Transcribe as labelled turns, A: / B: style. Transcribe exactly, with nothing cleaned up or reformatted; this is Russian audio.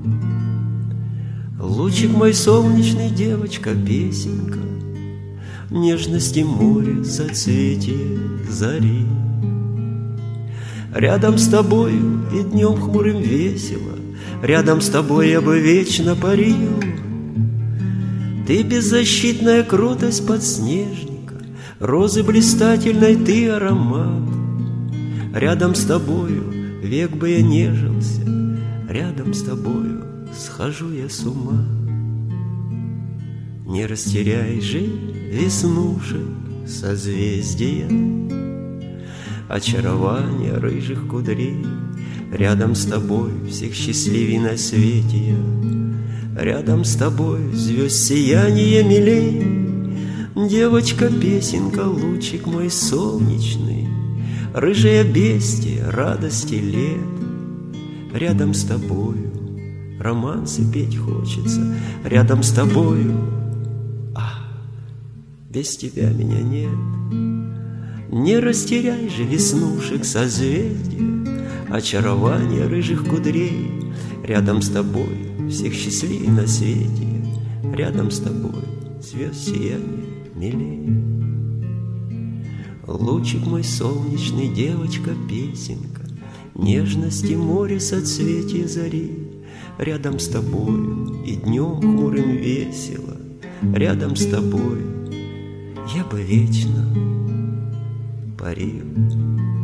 A: Лучик мой солнечный, девочка, песенка, нежности море, соцветие зари. Рядом с тобою и днем хмурым весело, рядом с тобой я бы вечно парил. Ты беззащитная кротость подснежника, розы блистательной ты аромат. Рядом с тобою век бы я нежился, рядом с тобою схожу я с ума. Не растеряй же веснушек созвездия, очарование рыжих кудрей. Рядом с тобой всех счастливей на свете я, рядом с тобой звезд сияние милей. Девочка, песенка, лучик мой солнечный, рыжая бестия радости лет. Рядом с тобою романсы петь хочется, рядом с тобою, а, без тебя меня нет. Не растеряй же веснушек созвездия, очарование рыжих кудрей. Рядом с тобой всех счастливей на свете, рядом с тобой звезд сияние милее. Лучик мой солнечный, девочка, песенка, нежности море, соцветие зари. Рядом с тобою и днем хмурым весело, рядом с тобой я бы вечно парил.